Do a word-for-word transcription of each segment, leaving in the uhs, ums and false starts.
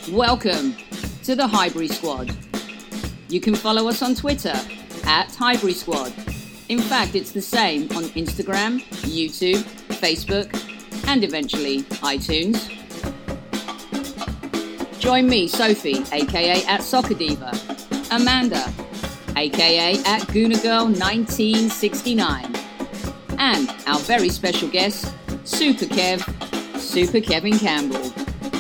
Welcome to the Highbury Squad. You can follow us on Twitter at Highbury Squad. In fact, it's the same on Instagram, YouTube, Facebook, and eventually iTunes. Join me, Sophie, aka at Soccer Diva, Amanda, aka at Gooner Girl nineteen sixty-nine, and our very special guest, Super Kev, Super Kevin Campbell.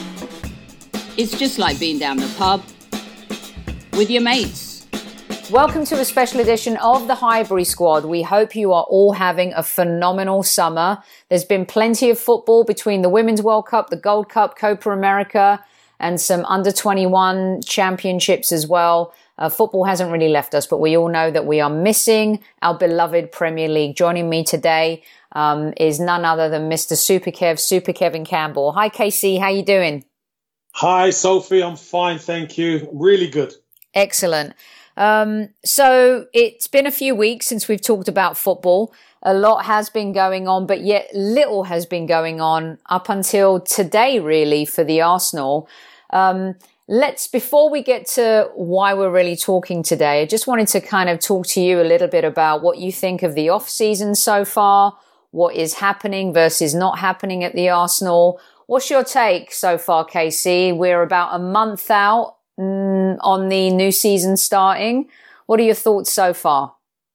It's just like being down the pub with your mates. Welcome to a special edition of the Highbury Squad. We hope you are all having a phenomenal summer. There's been plenty of football between the Women's World Cup, the Gold Cup, Copa America, and some under twenty-one championships as well. Uh, football hasn't really left us, but we all know that we are missing our beloved Premier League. Joining me today um, is none other than Mister Super Kev, Super Kevin Campbell. Hi, K C. How you doing? Hi, Sophie. I'm fine, thank you. Really good. Excellent. Um, so it's been a few weeks since we've talked about football. A lot has been going on, but yet little has been going on up until today, really, for the Arsenal. Um, let's, before we get to why we're really talking today, I just wanted to kind of talk to you a little bit about what you think of the off season so far, what is happening versus not happening at the Arsenal. What's your take so far, K C? We're about a month out mm, on the new season starting. What are your thoughts so far?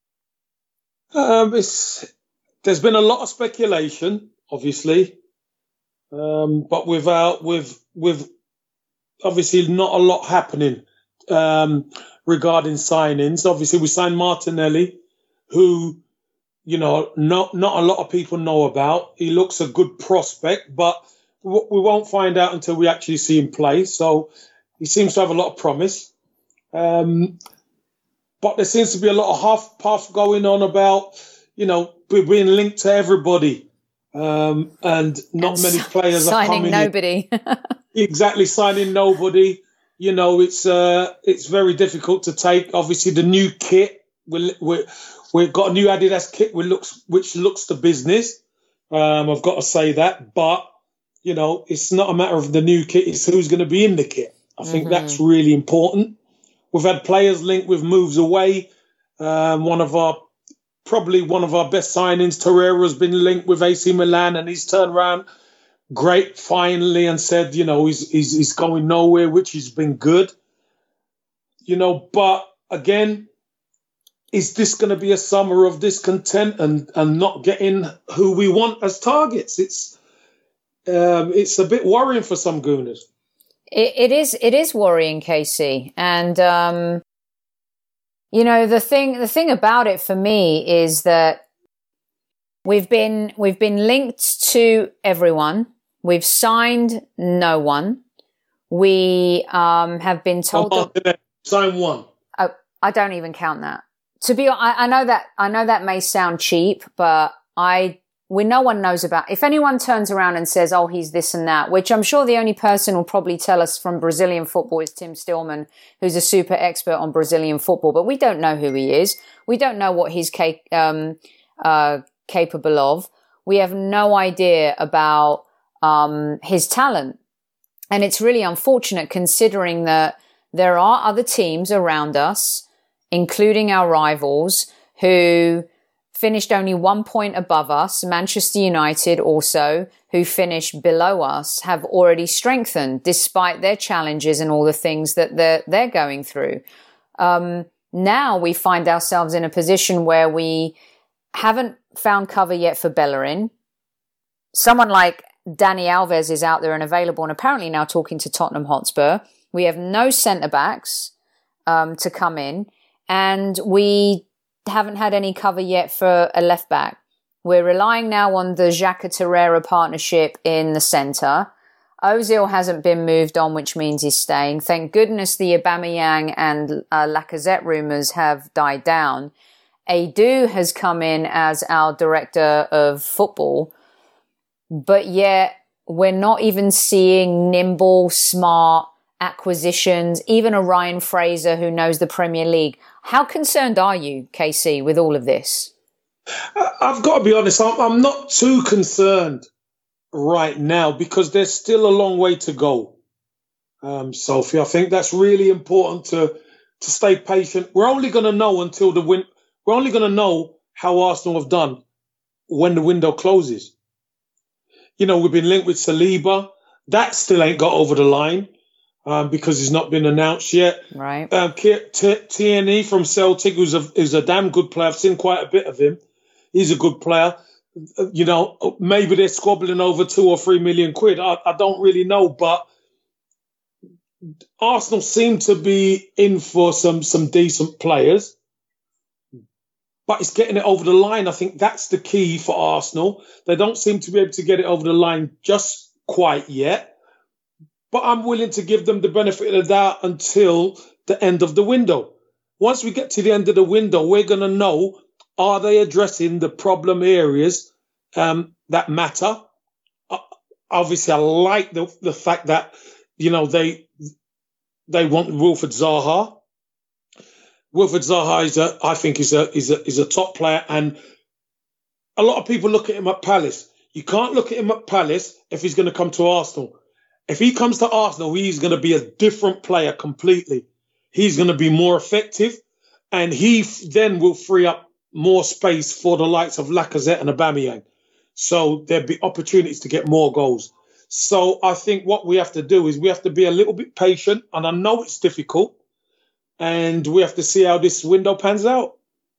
Um, it's, there's been a lot of speculation, obviously, um, but without with with obviously not a lot happening um, regarding signings. Obviously, we signed Martinelli, who you know not not a lot of people know about. He looks a good prospect, but we won't find out until we actually see him play. So he seems to have a lot of promise. Um, but there seems to be a lot of half puff going on about, you know, being linked to everybody. Um, and not and many players are coming nobody. in. Exactly, signing nobody. You know, it's uh, it's very difficult to take. Obviously, the new kit, we we we've got a new Adidas kit which looks, which looks the business. Um, I've got to say that. But you know, it's not a matter of the new kit, it's who's going to be in the kit. I think mm-hmm. that's really important. We've had players linked with moves away. Um, one of our, probably one of our best signings, Torreira, has been linked with A C Milan, and he's turned around great finally and said, you know, he's, he's, he's going nowhere, which has been good. You know, but again, is this going to be a summer of discontent and, and not getting who we want as targets? It's, Um, it's a bit worrying for some Gooners. It, it is. It is worrying, K C. And um, you know, the thing. The thing about it for me is that we've been we've been linked to everyone. We've signed no one. We um, have been told oh, that sign one. Oh, I don't even count that. To be, I, I know that I know that may sound cheap, but I. We, no one knows about. If anyone turns around and says, oh, he's this and that, which I'm sure the only person will probably tell us from Brazilian football is Tim Stillman, who's a super expert on Brazilian football, but we don't know who he is. We don't know what he's cap- um, uh, capable of. We have no idea about um, his talent. And it's really unfortunate considering that there are other teams around us, including our rivals, who finished only one point above us. Manchester United also, who finished below us, have already strengthened despite their challenges and all the things that they're, they're going through. Um, now we find ourselves in a position where we haven't found cover yet for Bellerin. Someone like Dani Alves is out there and available and apparently now talking to Tottenham Hotspur. We have no centre-backs um, to come in, and we haven't had any cover yet for a left back. We're relying now on the Xhaka Torreira partnership in the centre. Ozil hasn't been moved on, which means he's staying. Thank goodness the Aubameyang and uh, Lacazette rumours have died down. Edu has come in as our director of football, but yet we're not even seeing nimble, smart acquisitions, even a Ryan Fraser who knows the Premier League. How concerned are you, K C, with all of this? I've got to be honest, I'm, I'm not too concerned right now because there's still a long way to go. um, Sophie. I think that's really important to to stay patient. We're only going to know until the win. We're only going to know how Arsenal have done when the window closes. You know, we've been linked with Saliba. That still ain't got over the line um, because he's not been announced yet. Right. Um, Tierney from Celtic, who's a, who's a damn good player. I've seen quite a bit of him. He's a good player. You know, maybe they're squabbling over two or three million quid. I, I don't really know, but Arsenal seem to be in for some some decent players. But it's getting it over the line. I think that's the key for Arsenal. They don't seem to be able to get it over the line just quite yet. But I'm willing to give them the benefit of the doubt until the end of the window. Once we get to the end of the window, we're going to know, are they addressing the problem areas um, that matter? Uh, obviously, I like the, the fact that, you know, they they want Wilfried Zaha. Wilfried Zaha is a, I think, is a is a is a top player, and a lot of people look at him at Palace. You can't look at him at Palace if he's going to come to Arsenal. If he comes to Arsenal, he's going to be a different player completely. He's going to be more effective, and he f- then will free up more space for the likes of Lacazette and Aubameyang. So there'd be opportunities to get more goals. So I think what we have to do is we have to be a little bit patient, and I know it's difficult. And we have to see how this window pans out.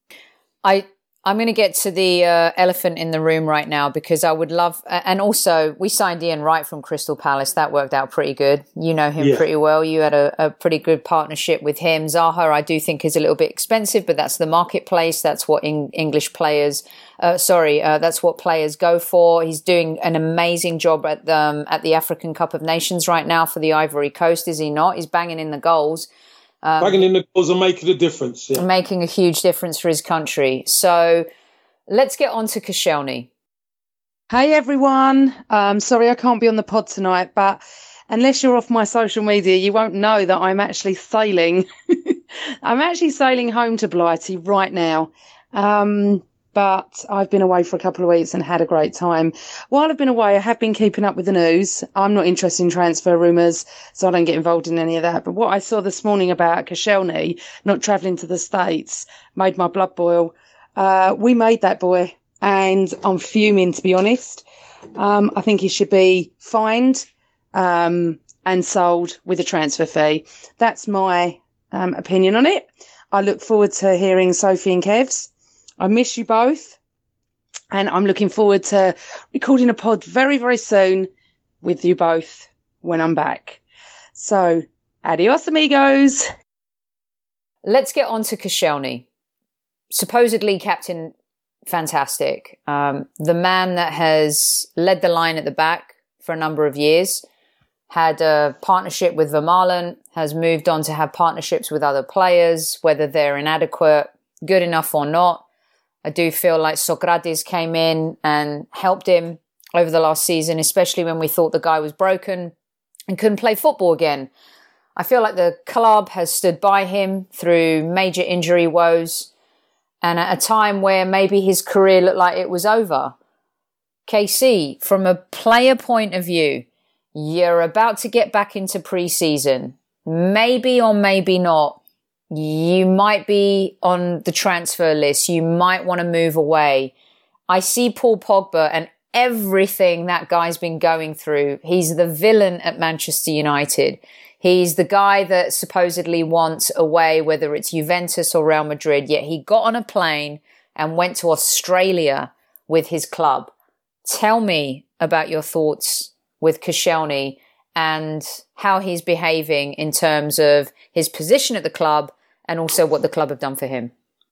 I, I'm going to get to the uh, elephant in the room right now because I would love... And also, we signed Ian Wright from Crystal Palace. That worked out pretty good. You know him yeah. pretty well. You had a, a pretty good partnership with him. Zaha, I do think, is a little bit expensive, but that's the marketplace. That's what in, English players... Uh, sorry, uh, that's what players go for. He's doing an amazing job at the, um, at the African Cup of Nations right now for the Ivory Coast, is he not? He's banging in the goals. Um, Bagging in the goals and making a difference. Yeah. Making a huge difference for his country. So let's get on to Koscielny. Hey, everyone. Um, sorry I can't be on the pod tonight, but unless you're off my social media, you won't know that I'm actually sailing. I'm actually sailing home to Blighty right now. Um, but I've been away for a couple of weeks and had a great time. While I've been away, I have been keeping up with the news. I'm not interested in transfer rumours, so I don't get involved in any of that. But what I saw this morning about Koscielny not travelling to the States made my blood boil. Uh, we made that boy, and I'm fuming, to be honest. Um, I think he should be fined um, and sold with a transfer fee. That's my um, opinion on it. I look forward to hearing Sophie and Kev's. I miss you both, and I'm looking forward to recording a pod very, very soon with you both when I'm back. So, adios, amigos. Let's get on to Koscielny. Supposedly captain, fantastic. Um, the man that has led the line at the back for a number of years, had a partnership with Vermaelen, has moved on to have partnerships with other players, whether they're inadequate, good enough or not. I do feel like Sokratis came in and helped him over the last season, especially when we thought the guy was broken and couldn't play football again. I feel like the club has stood by him through major injury woes and at a time where maybe his career looked like it was over. K C, from a player point of view, you're about to get back into pre-season. Maybe or maybe not. You might be on the transfer list. You might want to move away. I see Paul Pogba and everything that guy's been going through. He's the villain at Manchester United. He's the guy that supposedly wants away, whether it's Juventus or Real Madrid, yet he got on a plane and went to Australia with his club. Tell me about your thoughts with Koscielny and how he's behaving in terms of his position at the club and also what the club have done for him.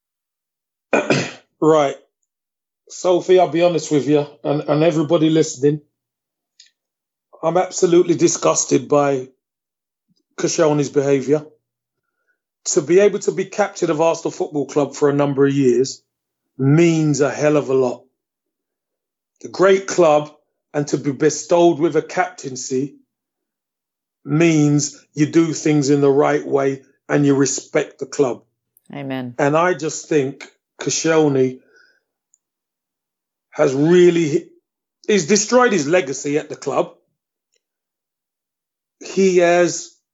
Right. Sophie, I'll be honest with you, and, and everybody listening, I'm absolutely disgusted by Koscielny's behaviour. To be able to be captain of Arsenal Football Club for a number of years means a hell of a lot. The great club, and to be bestowed with a captaincy means you do things in the right way and you respect the club. Amen. And I just think Koscielny has really, he's destroyed his legacy at the club. He has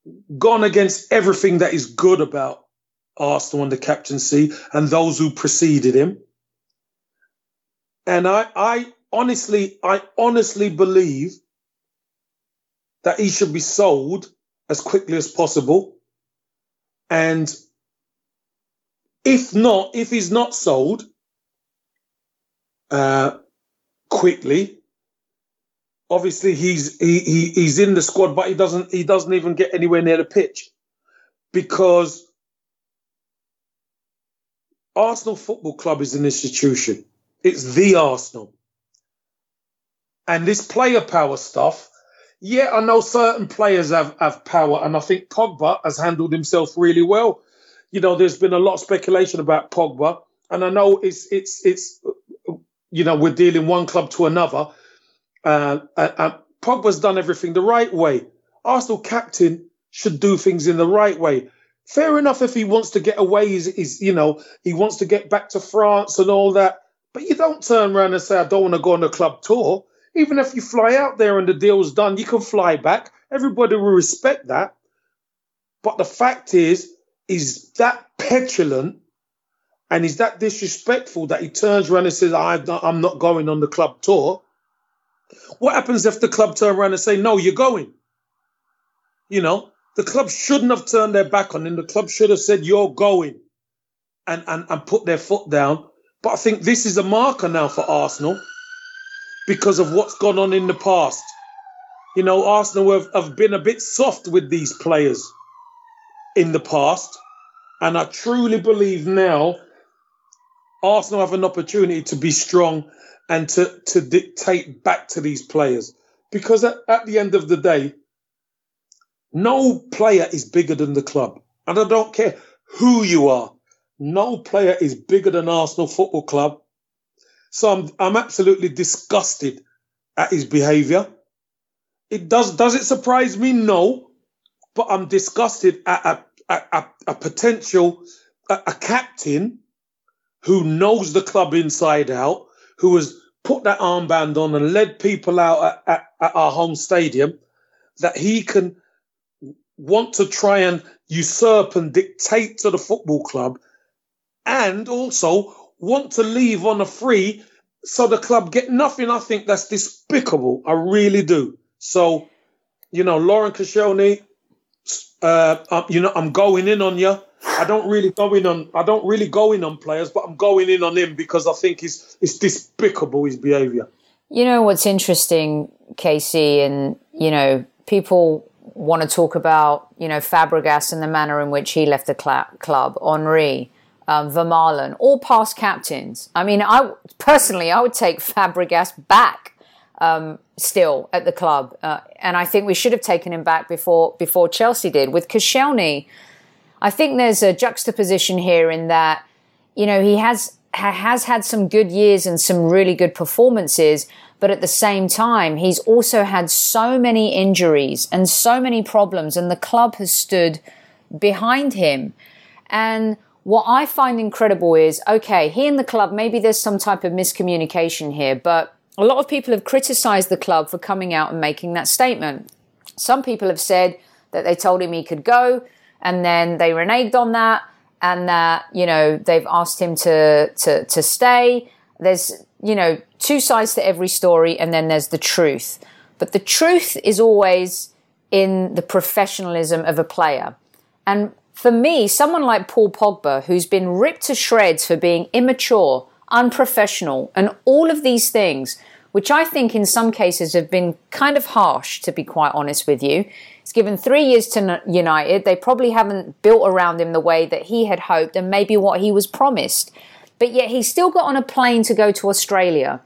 gone against everything that is good about Arsenal and the captaincy and those who preceded him. And I, I honestly, I honestly believe that he should be sold as quickly as possible. And if not, if he's not sold uh, quickly, obviously he's he, he he's in the squad, but he doesn't he doesn't even get anywhere near the pitch, because Arsenal Football Club is an institution. It's the Arsenal. And this player power stuff, yeah, I know certain players have, have power, and I think Pogba has handled himself really well. You know, there's been a lot of speculation about Pogba, and I know it's, it's, it's you know, we're dealing one club to another. Uh, and, and Pogba's done everything the right way. Arsenal captain should do things in the right way. Fair enough if he wants to get away, he's, he's, you know, he wants to get back to France and all that. But you don't turn around and say, I don't want to go on a club tour. Even if you fly out there and the deal's done, you can fly back. Everybody will respect that. But the fact is, he's that petulant and he's that disrespectful that he turns around and says, I'm not going on the club tour. What happens if the club turn around and say, no, you're going? You know, the club shouldn't have turned their back on him. The club should have said, you're going, and, and, and put their foot down. But I think this is a marker now for Arsenal because of what's gone on in the past. You know, Arsenal have, have been a bit soft with these players in the past. And I truly believe now Arsenal have an opportunity to be strong and to, to dictate back to these players. Because at, at the end of the day, no player is bigger than the club. And I don't care who you are. No player is bigger than Arsenal Football Club. So I'm I'm absolutely disgusted at his behaviour. It does does it surprise me? No. But I'm disgusted at a, a, a, a potential, a, a captain who knows the club inside out, who has put that armband on and led people out at, at, at our home stadium, that he can want to try and usurp and dictate to the football club, and also want to leave on a free so the club get nothing. I think that's despicable. I really do. So, you know, Laurent Koscielny, uh, um, you know, I'm going in on you. I don't really go in on I don't really go in on players, but I'm going in on him because I think it's it's despicable, his behaviour. You know what's interesting, Casey, and you know, people want to talk about, you know, Fabregas and the manner in which he left the cl- club, Henry, um, Vermaelen, all past captains. I mean, I personally, I would take Fabregas back um, still at the club. Uh, and I think we should have taken him back before before Chelsea did. With Koscielny, I think there's a juxtaposition here in that, you know, he has has had some good years and some really good performances, but at the same time, he's also had so many injuries and so many problems, and the club has stood behind him. And what I find incredible is, okay, he and the club, maybe there's some type of miscommunication here, but a lot of people have criticized the club for coming out and making that statement. Some people have said that they told him he could go, and then they reneged on that, and that, you know, they've asked him to to to stay. There's, you know, two sides to every story, and then there's the truth. But the truth is always in the professionalism of a player. And for me, someone like Paul Pogba, who's been ripped to shreds for being immature, unprofessional, and all of these things, which I think in some cases have been kind of harsh, to be quite honest with you. He's given three years to United. They probably haven't built around him the way that he had hoped and maybe what he was promised. But yet he still got on a plane to go to Australia.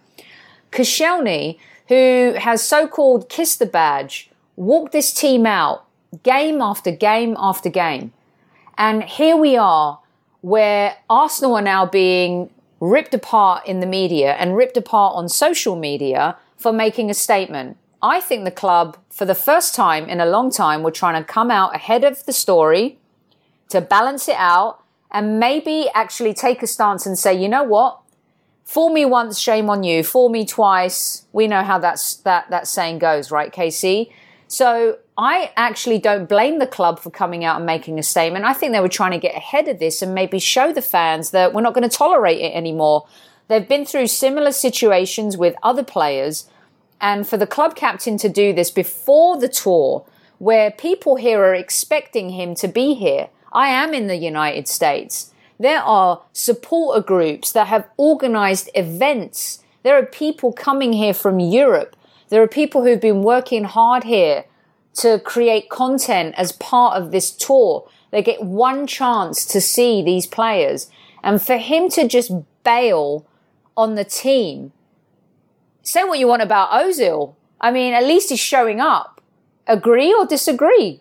Koscielny, who has so-called kissed the badge, walked this team out game after game after game. And here we are, where Arsenal are now being ripped apart in the media and ripped apart on social media for making a statement. I think the club, for the first time in a long time, were trying to come out ahead of the story to balance it out and maybe actually take a stance and say, you know what? Fool me once, shame on you. Fool me twice. We know how that's, that, that saying goes, right, K C? So I actually don't blame the club for coming out and making a statement. I think they were trying to get ahead of this and maybe show the fans that we're not going to tolerate it anymore. They've been through similar situations with other players. And for the club captain to do this before the tour, where people here are expecting him to be here. I am in the United States. There are supporter groups that have organized events. There are people coming here from Europe. There are people who've been working hard here to create content as part of this tour. They get one chance to see these players. And for him to just bail on the team, say what you want about Ozil. I mean, at least he's showing up. Agree or disagree?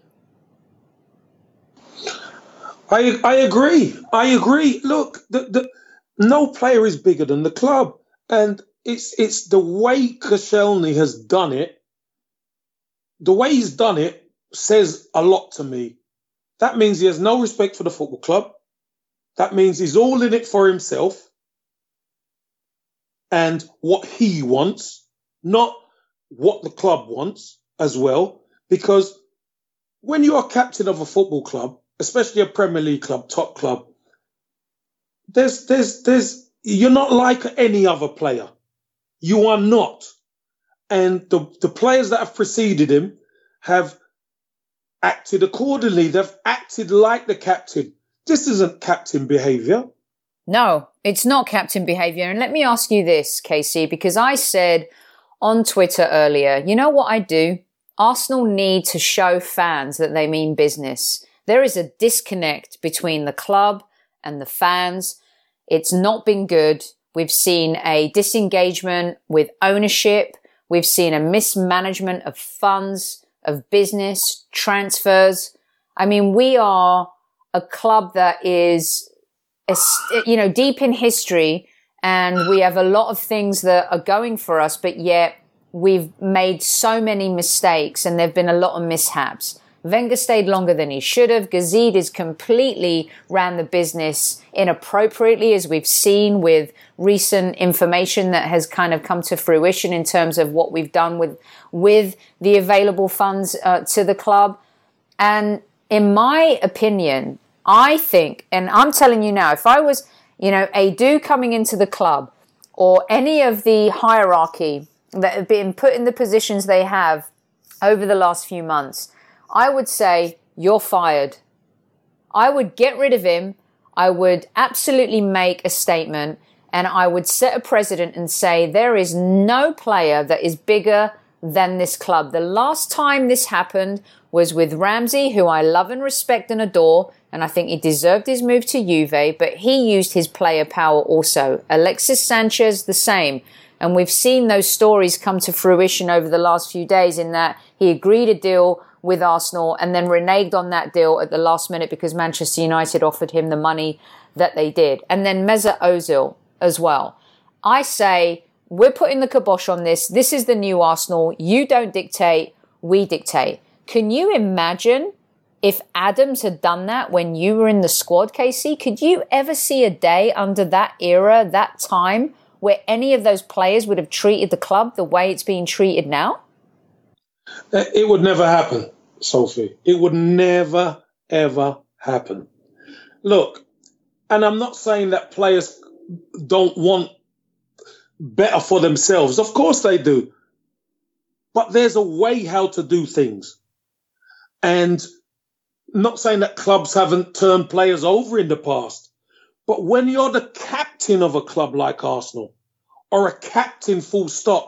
I I agree. I agree. Look, the, the, no player is bigger than the club. And it's it's the way Koscielny has done it. The way he's done it says a lot to me. That means he has no respect for the football club. That means he's all in it for himself and what he wants, not what the club wants as well. Because when you are captain of a football club, especially a Premier League club, top club, there's, there's, there's, you're not like any other player. You are not. And the, the players that have preceded him have acted accordingly. They've acted like the captain. This isn't captain behaviour. No, it's not captain behaviour. And let me ask you this, Casey, because I said on Twitter earlier, you know what I do? Arsenal need to show fans that they mean business. There is a disconnect between the club and the fans. It's not been good. We've seen a disengagement with ownership. We've seen a mismanagement of funds, of business, transfers. I mean, we are a club that is, you know, deep in history, and we have a lot of things that are going for us, but yet we've made so many mistakes and there have been a lot of mishaps. Wenger stayed longer than he should have. Gazidis completely ran the business inappropriately, as we've seen with recent information that has kind of come to fruition in terms of what we've done with, with the available funds uh, to the club. And in my opinion, I think, and I'm telling you now, if I was, you know, Edu coming into the club or any of the hierarchy that have been put in the positions they have over the last few months, I would say, you're fired. I would get rid of him. I would absolutely make a statement, and I would set a precedent and say there is no player that is bigger than this club. The last time this happened was with Ramsey, who I love and respect and adore, and I think he deserved his move to Juve, but he used his player power also. Alexis Sanchez, the same. And we've seen those stories come to fruition over the last few days in that he agreed a deal with Arsenal and then reneged on that deal at the last minute because Manchester United offered him the money that they did. And then Mesut Ozil as well. I say, we're putting the kibosh on this. This is the new Arsenal. You don't dictate, we dictate. Can you imagine if Adams had done that when you were in the squad, Casey? Could you ever see a day under that era, that time, where any of those players would have treated the club the way it's being treated now? It would never happen, Sophie. It would never, ever happen. Look, and I'm not saying that players don't want better for themselves. Of course they do. But there's a way how to do things. And not saying that clubs haven't turned players over in the past. But when you're the captain of a club like Arsenal, or a captain full stop,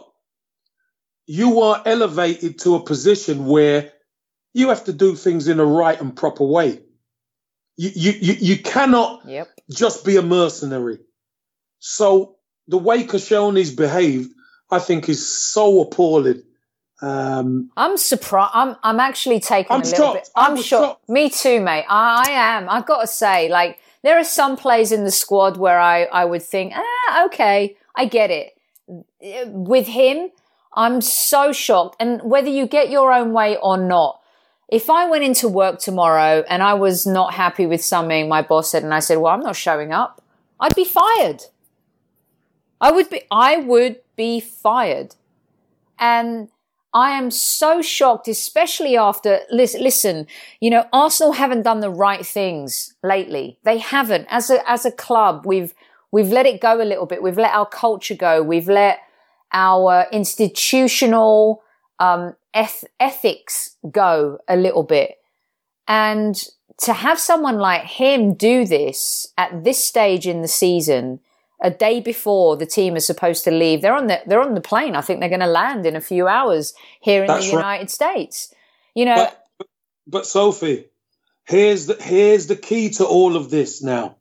you are elevated to a position where you have to do things in a right and proper way. You you you, you cannot yep. just be a mercenary. So the way Koscielny's behaved, I think, is so appalling. Um, I'm surprised. I'm I'm actually taken I'm a little shocked. bit. I'm I was shocked. shocked. Me too, mate. I, I am. I've got to say, like, there are some players in the squad where I, I would think, ah, okay, I get it. With him, I'm so shocked. And whether you get your own way or not, if I went into work tomorrow and I was not happy with something my boss said, and I said, well, I'm not showing up, I'd be fired. I would be, I would be fired. And I am so shocked, especially after, listen, listen, you know, Arsenal haven't done the right things lately. They haven't. As a, as a club, we've, we've let it go a little bit. We've let our culture go. We've let our institutional, um, eth- ethics go a little bit. And to have someone like him do this at this stage in the season, a day before the team is supposed to leave, they're on the they're on the plane. I think they're going to land in a few hours here in That's the United right. States. You know, but, but Sophie, here's the here's the key to all of this. Now,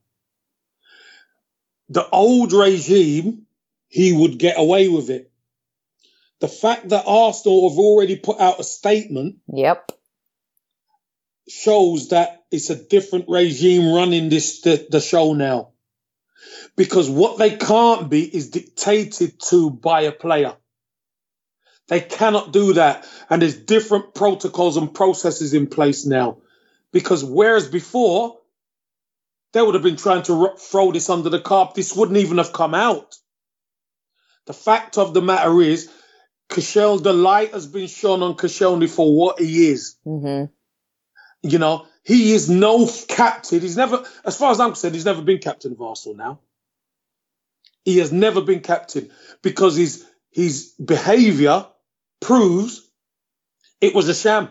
the old regime, he would get away with it. The fact that Arsenal have already put out a statement, yep, shows that it's a different regime running this the, the show now. Because what they can't be is dictated to by a player. They cannot do that. And there's different protocols and processes in place now. Because whereas before, they would have been trying to throw this under the carpet. This wouldn't even have come out. The fact of the matter is, Koscielny, the light has been shone on Koscielny for what he is. Mm-hmm. You know, he is no captain. He's never, as far as I'm concerned, he's never been captain of Arsenal now. He has never been captain because his his behaviour proves it was a sham.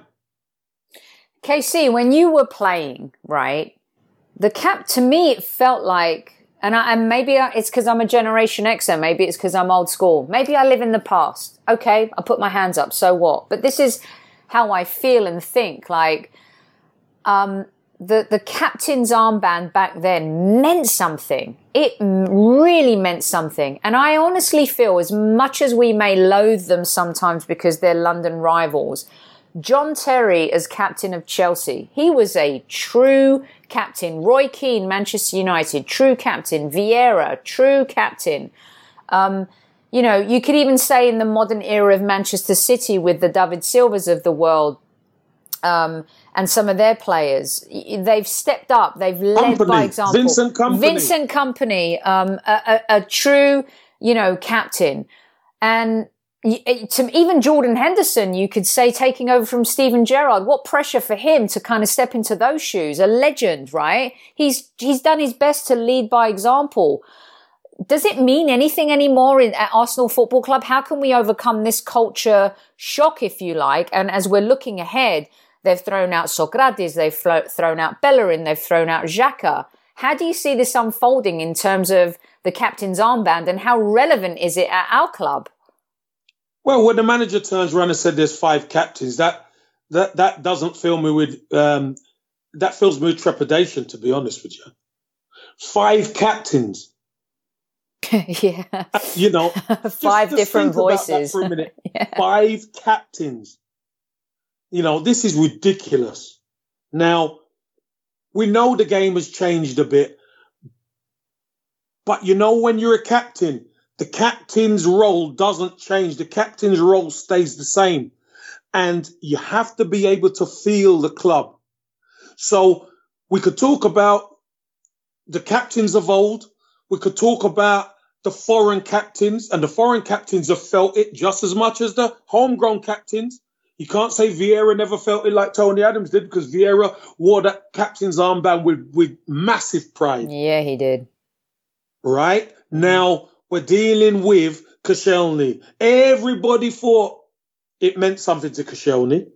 K C, when you were playing, right, the cap, to me, it felt like, and, I, and maybe I, it's because I'm a Generation Xer, maybe it's because I'm old school. Maybe I live in the past. Okay, I put my hands up, so what? But this is how I feel and think. Like, um, the, the captain's armband back then meant something. It really meant something. And I honestly feel, as much as we may loathe them sometimes because they're London rivals, John Terry as captain of Chelsea, he was a true captain. Roy Keane, Manchester United, true captain. Vieira, true captain. Um, you know, you could even say in the modern era of Manchester City with the David Silvas of the world, um, and some of their players, they've stepped up. They've led Kompany. by example. Vincent Kompany. Vincent Kompany, um, a, a, a true, you know, captain. And to even Jordan Henderson, you could say, taking over from Steven Gerrard, what pressure for him to kind of step into those shoes. A legend, right? He's, he's done his best to lead by example. Does it mean anything anymore in, at Arsenal Football Club? How can we overcome this culture shock, if you like? And as we're looking ahead, they've thrown out Sokratis, they've flo- thrown out Bellerin, they've thrown out Xhaka. How do you see this unfolding in terms of the captain's armband, and how relevant is it at our club? Well, when the manager turns around and said there's five captains, that that that doesn't fill me with um, that fills me with trepidation, to be honest with you. Five captains. Yeah. You know, five just, different just think voices. about that for a minute. Yeah. Five captains. You know, this is ridiculous. Now, we know the game has changed a bit, but you know, when you're a captain, the captain's role doesn't change. The captain's role stays the same. And you have to be able to feel the club. So we could talk about the captains of old. We could talk about the foreign captains, and the foreign captains have felt it just as much as the homegrown captains. You can't say Vieira never felt it like Tony Adams did, because Vieira wore that captain's armband with, with massive pride. Yeah, he did. Right? Now, we're dealing with Koscielny. Everybody thought it meant something to Koscielny.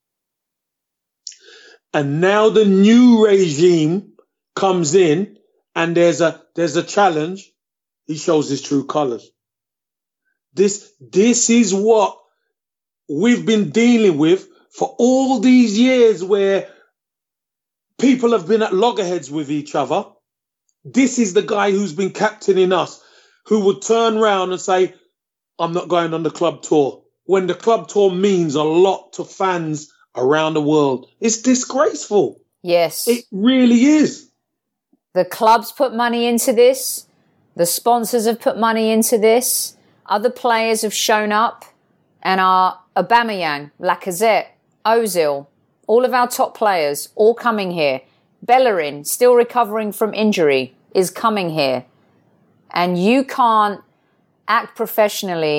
And now the new regime comes in, and there's a there's a challenge. He shows his true colours. This this is what we've been dealing with for all these years, where people have been at loggerheads with each other. This is the guy who's been captaining us, who would turn around and say, I'm not going on the club tour, when the club tour means a lot to fans around the world. It's disgraceful. Yes. It really is. The clubs put money into this. The sponsors have put money into this. Other players have shown up, and our Aubameyang, Lacazette, Ozil, all of our top players, all coming here. Bellerin, still recovering from injury, is coming here. And you can't act professionally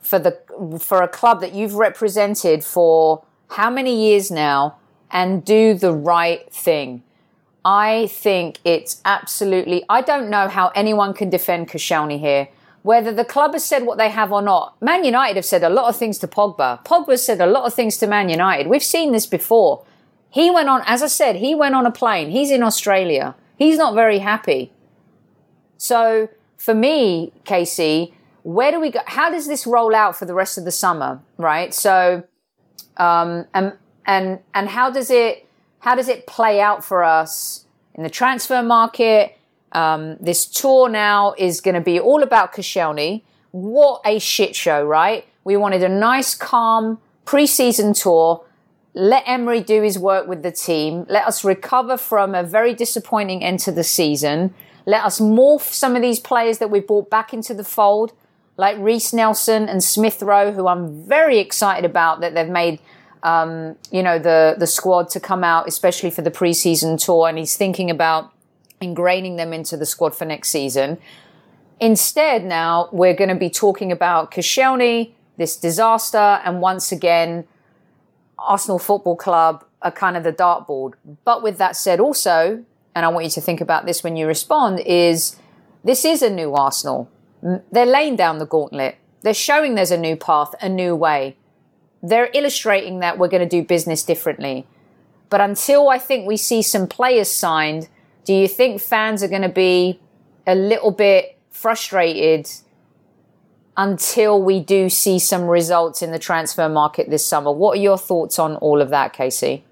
for the for a club that you've represented for how many years now and do the right thing. I think it's absolutely, I don't know how anyone can defend Koscielny here. Whether the club has said what they have or not. Man United have said a lot of things to Pogba. Pogba's said a lot of things to Man United. We've seen this before. He went on, as I said, he went on a plane. He's in Australia. He's not very happy. So for me, Casey, where do we go? How does this roll out for the rest of the summer, right? So, um, and, and, and how does it, how does it play out for us in the transfer market? Um, this tour now is going to be all about Koscielny. What a shit show, right? We wanted a nice, calm pre-season tour. Let Emery do his work with the team. Let us recover from a very disappointing end to the season. Let us morph some of these players that we brought back into the fold, like Reece Nelson and Smith Rowe, who I'm very excited about that they've made, um, you know, the, the squad to come out, especially for the pre-season tour. And he's thinking about ingraining them into the squad for next season. Instead, now we're going to be talking about Koscielny, this disaster, and once again, Arsenal Football Club are kind of the dartboard. But with that said also, and I want you to think about this when you respond, is this is a new Arsenal. They're laying down the gauntlet. They're showing there's a new path, a new way. They're illustrating that we're going to do business differently. But until I think we see some players signed, do you think fans are going to be a little bit frustrated until we do see some results in the transfer market this summer? What are your thoughts on all of that, Casey?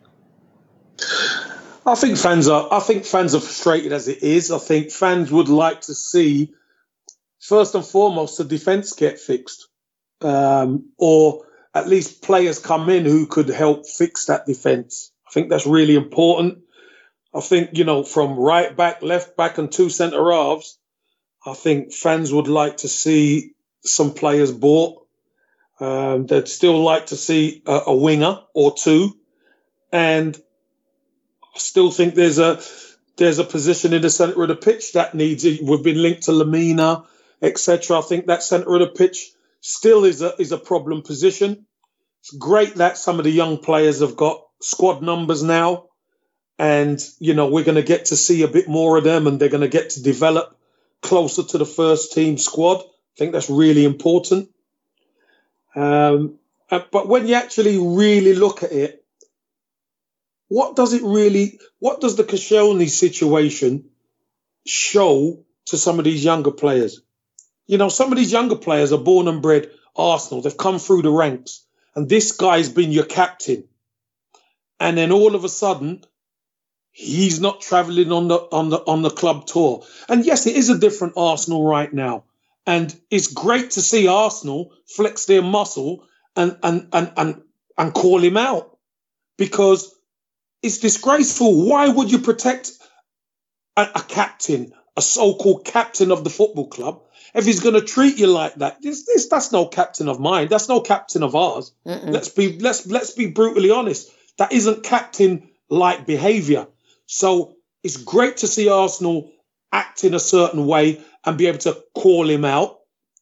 I think fans are. I think fans are frustrated as it is. I think fans would like to see, first and foremost, the defence get fixed, um, or at least players come in who could help fix that defence. I think that's really important. I think, you know, from right back, left back, and two centre halves, I think fans would like to see some players bought. Um, they'd still like to see a, a winger or two, and I still think there's a there's a position in the centre of the pitch that needs it. We've been linked to Lamina, et cetera. I think that centre of the pitch still is a is a problem position. It's great that some of the young players have got squad numbers now, and you know we're going to get to see a bit more of them, and they're going to get to develop closer to the first team squad. I think that's really important. Um, but when you actually really look at it, what does it really, what does the Koscielny situation show to some of these younger players? You know, some of these younger players are born and bred Arsenal. They've come through the ranks, and this guy's been your captain. And then all of a sudden, he's not travelling on the on the on the club tour. And yes, it is a different Arsenal right now. And it's great to see Arsenal flex their muscle and and and and, and call him out, because it's disgraceful. Why would you protect a, a captain, a so-called captain of the football club, if he's going to treat you like that? This, this, that's no captain of mine. That's no captain of ours. Mm-mm. Let's be let's let's be brutally honest. That isn't captain-like behaviour. So it's great to see Arsenal act in a certain way and be able to call him out.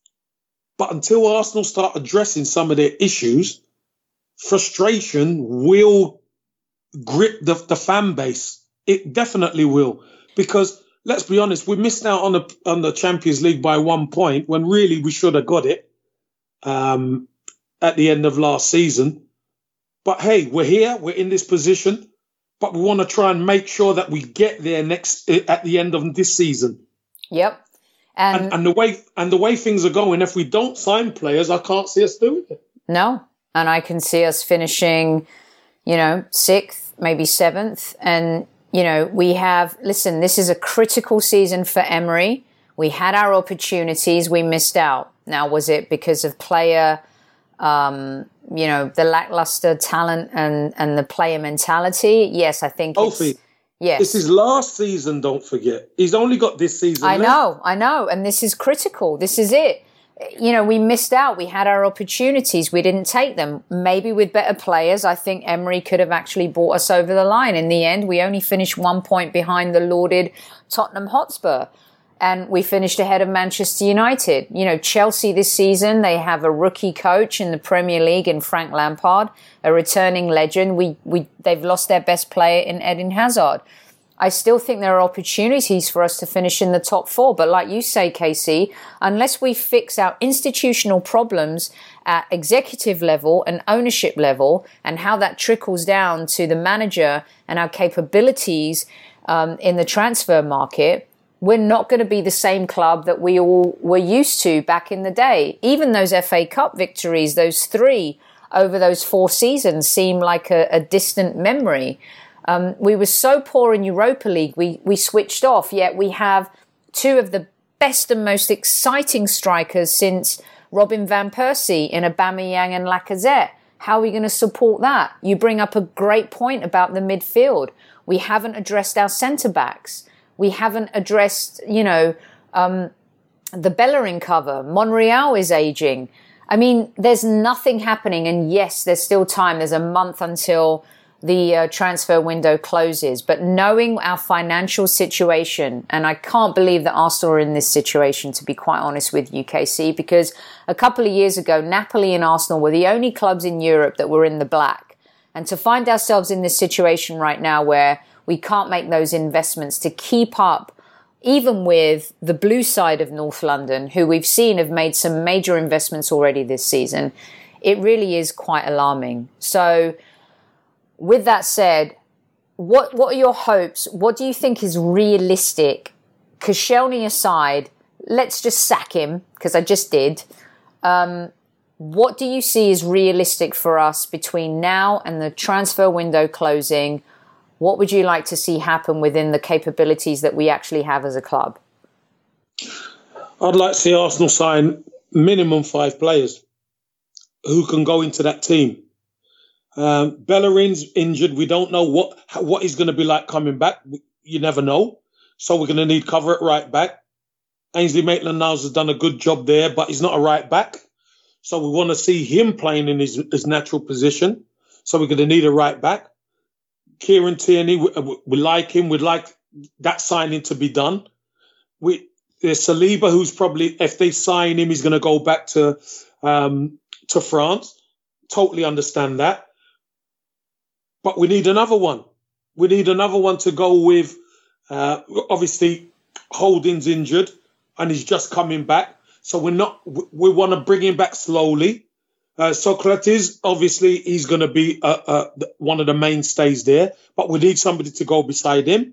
But until Arsenal start addressing some of their issues, frustration will grip the, the fan base. It definitely will. Because let's be honest, we missed out on the on the Champions League by one point when really we should have got it um, at the end of last season. But hey, we're here, we're in this position, but we want to try and make sure that we get there next at the end of this season. Yep. And, and, and the way and the way things are going, if we don't sign players, I can't see us doing it. No. And I can see us finishing, you know, sixth, maybe seventh. And, you know, we have, listen, this is a critical season for Emery. We had our opportunities. We missed out. Now, was it because of player, um, you know, the lackluster talent and, and the player mentality? Yes, I think Sophie, it's... Yes. It's his last season, don't forget. He's only got this season I left. know, I know. And this is critical. This is it. You know, we missed out. We had our opportunities. We didn't take them. Maybe with better players, I think Emery could have actually brought us over the line. In the end, we only finished one point behind the lauded Tottenham Hotspur. and we finished ahead of Manchester United. You know, Chelsea this season, they have a rookie coach in the Premier League in Frank Lampard, a returning legend. We, we, they've lost their best player in Eden Hazard. I still think there are opportunities for us to finish in the top four. But like you say, Casey, unless we fix our institutional problems at executive level and ownership level and how that trickles down to the manager and our capabilities um, in the transfer market, we're not going to be the same club that we all were used to back in the day. Even those F A Cup victories, those three over those four seasons, seem like a, a distant memory. Um, we were so poor in Europa League, we, we switched off, yet we have two of the best and most exciting strikers since Robin van Persie in Aubameyang and Lacazette. How are we going to support that? You bring up a great point about the midfield. We haven't addressed our centre-backs. We haven't addressed, you know, um, the Bellerin cover. Monreal is aging. I mean, there's nothing happening. And yes, there's still time. There's a month until the uh, transfer window closes. But knowing our financial situation, and I can't believe that Arsenal are in this situation, to be quite honest with you, K C, because a couple of years ago, Napoli and Arsenal were the only clubs in Europe that were in the black. And to find ourselves in this situation right now where we can't make those investments to keep up, even with the blue side of North London, who we've seen have made some major investments already this season, it really is quite alarming. So with that said, what what are your hopes? What do you think is realistic? Koscielny aside, let's just sack him, because I just did. Um, what do you see is realistic for us between now and the transfer window closing? What would you like to see happen within the capabilities that we actually have as a club? I'd like to see Arsenal sign minimum five players who can go into that team. Um, Bellerin's injured. We don't know what what he's going to be like coming back. You never know. So we're going to need cover at right back. Ainsley Maitland-Niles has done a good job there, but he's not a right back. So we want to see him playing in his, his natural position. So we're going to need a right back. Kieran Tierney, we, we like him. We'd like that signing to be done. We There's Saliba, who's probably, if they sign him, he's going to go back to um, to France. Totally understand that. But we need another one. We need another one to go with. Uh, obviously, Holding's injured and he's just coming back. So we're not. We, we want to bring him back slowly. Uh, Socrates, obviously, he's going to be uh, uh, one of the mainstays there, but we need somebody to go beside him.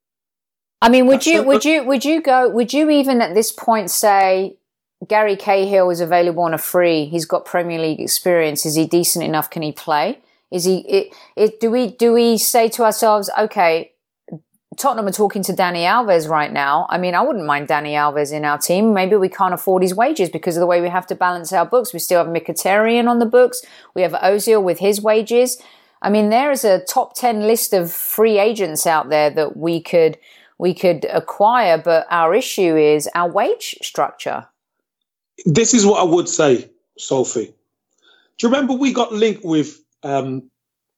I mean, would That's you, would you, would you go? Would you even at this point say Gary Cahill is available on a free? He's got Premier League experience. Is he decent enough? Can he play? Is he? It, it, do we do we say to ourselves, okay, Tottenham are talking to Dani Alves right now. I mean, I wouldn't mind Dani Alves in our team. Maybe we can't afford his wages because of the way we have to balance our books. We still have Mkhitaryan on the books. We have Ozil with his wages. I mean, there is a top ten list of free agents out there that we could we could acquire, but our issue is our wage structure. This is what I would say, Sophie. Do you remember we got linked with um,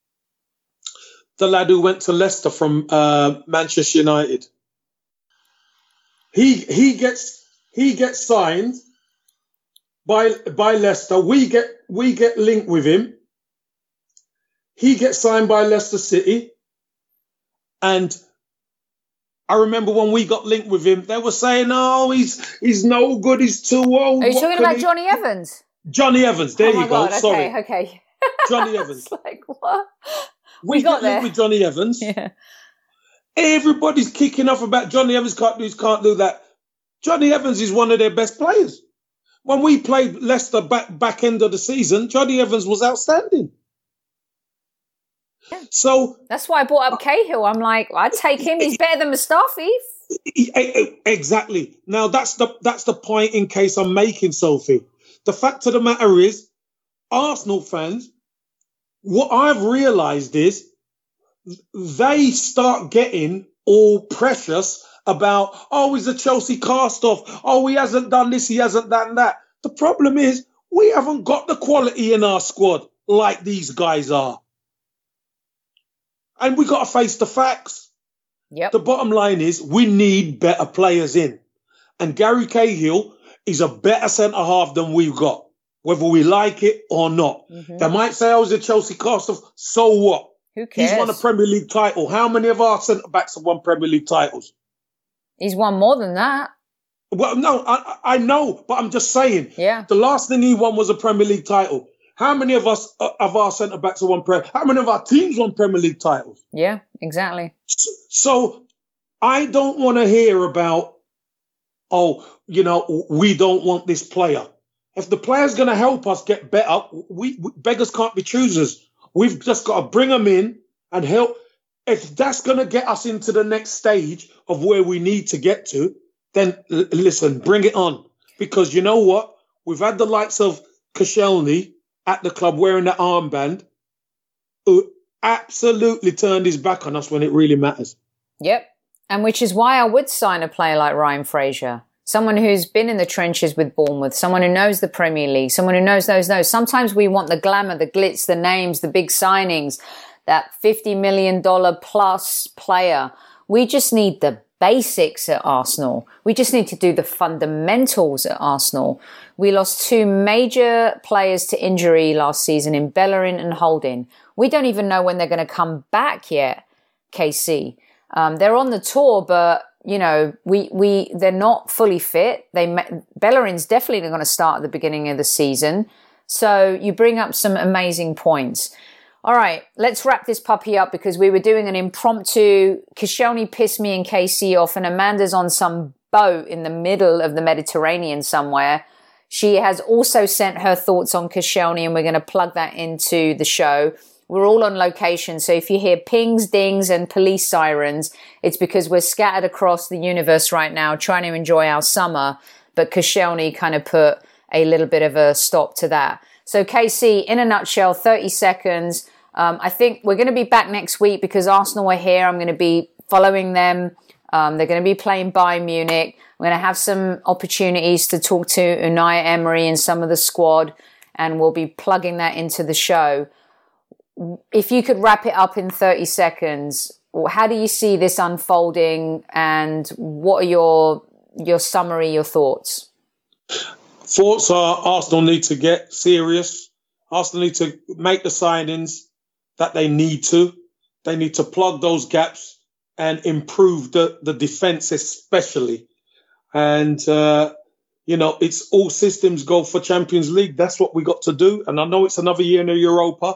the lad who went to Leicester from uh, Manchester United? He he gets he gets signed by by Leicester. We get we get linked with him. He gets signed by Leicester City, and I remember when we got linked with him, they were saying, "Oh, he's he's no good. He's too old." Are you what talking about he... Johnny Evans? Johnny Evans. There oh you my go. God, Sorry. Okay. okay. Johnny Evans. It's like what? We, we got got linked there with Johnny Evans. Yeah. Everybody's kicking off about Johnny Evans can't do this, can't do that. Johnny Evans is one of their best players. When we played Leicester back back end of the season, Johnny Evans was outstanding. Yeah. So that's why I brought up Cahill. I'm like, I'd take him. He's better than Mustafi. Exactly. Now that's the that's the point in case I'm making, Sophie. The fact of the matter is, Arsenal fans, what I've realised is they start getting all precious about, oh, he's a Chelsea cast-off. Oh, he hasn't done this, he hasn't done that. The problem is we haven't got the quality in our squad like these guys are. And we got to face the facts. Yep. The bottom line is we need better players in. And Gary Cahill is a better centre-half than we've got, whether we like it or not. Mm-hmm. They might say I was a Chelsea cast of, so what? Who cares? He's won a Premier League title. How many of our centre-backs have won Premier League titles? He's won more than that. Well, no, I, I know, but I'm just saying. Yeah. The last thing he won was a Premier League title. How many of us, uh, of our centre-backs have won Premier How many of our teams won Premier League titles? Yeah, exactly. So, so I don't want to hear about, oh, you know, we don't want this player. If the player's going to help us get better, we, we beggars can't be choosers. We've just got to bring them in and help. If that's going to get us into the next stage of where we need to get to, then l- listen, bring it on. Because you know what? We've had the likes of Koscielny at the club wearing the armband who absolutely turned his back on us when it really matters. Yep. And which is why I would sign a player like Ryan Fraser. Someone who's been in the trenches with Bournemouth, someone who knows the Premier League, someone who knows, knows, knows. Sometimes we want the glamour, the glitz, the names, the big signings, that fifty million dollars plus player. We just need the basics at Arsenal. We just need to do the fundamentals at Arsenal. We lost two major players to injury last season in Bellerin and Holding. We don't even know when they're going to come back yet, K C. Um, they're on the tour, but you know, we, we, they're not fully fit. They, Bellerin's definitely going to start at the beginning of the season. So you bring up some amazing points. All right, let's wrap this puppy up because we were doing an impromptu. Koscielny pissed me and K C off, and Amanda's on some boat in the middle of the Mediterranean somewhere. She has also sent her thoughts on Koscielny, and we're going to plug that into the show. We're all on location, so if you hear pings, dings, and police sirens, it's because we're scattered across the universe right now trying to enjoy our summer, but Koscielny kind of put a little bit of a stop to that. So K C, in a nutshell, thirty seconds. Um, I think we're going to be back next week because Arsenal are here. I'm going to be following them. Um, they're going to be playing Bayern Munich. We're going to have some opportunities to talk to Unai Emery and some of the squad, and we'll be plugging that into the show. If you could wrap it up in thirty seconds, how do you see this unfolding and what are your your summary, your thoughts? Thoughts are Arsenal need to get serious. Arsenal need to make the signings that they need to. They need to plug those gaps and improve the, the defence especially. And, uh, you know, it's all systems go for Champions League. That's what we got to do. And I know it's another year in the Europa.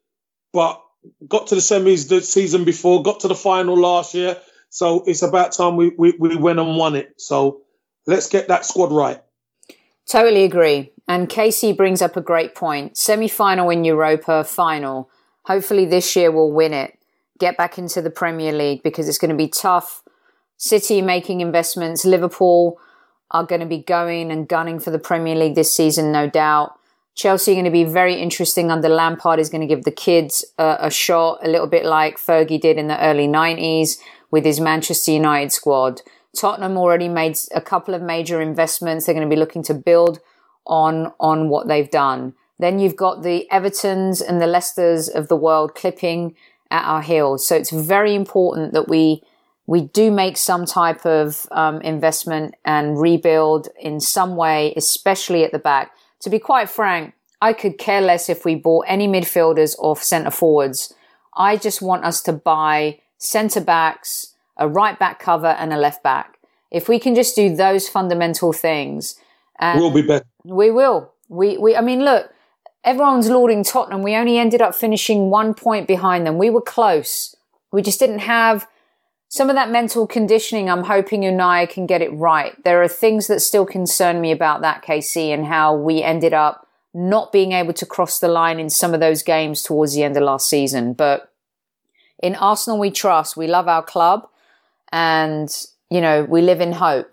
But got to the semis the season before, got to the final last year. So it's about time we, we, we went and won it. So let's get that squad right. Totally agree. And Casey brings up a great point. Semi-final in Europa, final. Hopefully this year we'll win it. Get back into the Premier League because it's going to be tough. City making investments. Liverpool are going to be going and gunning for the Premier League this season, no doubt. Chelsea are going to be very interesting under Lampard. Is going to give the kids a, a shot, a little bit like Fergie did in the early nineties with his Manchester United squad. Tottenham already made a couple of major investments. They're going to be looking to build on, on what they've done. Then you've got the Evertons and the Leicesters of the world clipping at our heels. So it's very important that we we do make some type of um, investment and rebuild in some way, especially at the back. To be quite frank, I could care less if we bought any midfielders or centre forwards. I just want us to buy centre backs, a right back cover and a left back. If we can just do those fundamental things, and we'll be better. We will. We, we, I mean, look, everyone's lauding Tottenham. We only ended up finishing one point behind them. We were close. We just didn't have some of that mental conditioning. I'm hoping Unai can get it right. There are things that still concern me about that, K C, and how we ended up not being able to cross the line in some of those games towards the end of last season. But in Arsenal, we trust. We love our club and, you know, we live in hope.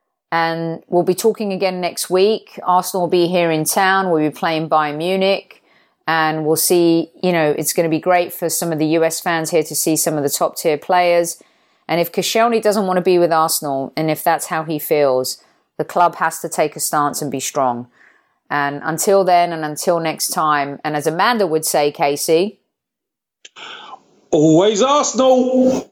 And we'll be talking again next week. Arsenal will be here in town. We'll be playing Bayern Munich. And we'll see, you know, it's going to be great for some of the U S fans here to see some of the top tier players. And if Koscielny doesn't want to be with Arsenal, and if that's how he feels, the club has to take a stance and be strong. And until then, and until next time, and as Amanda would say, Casey, always Arsenal.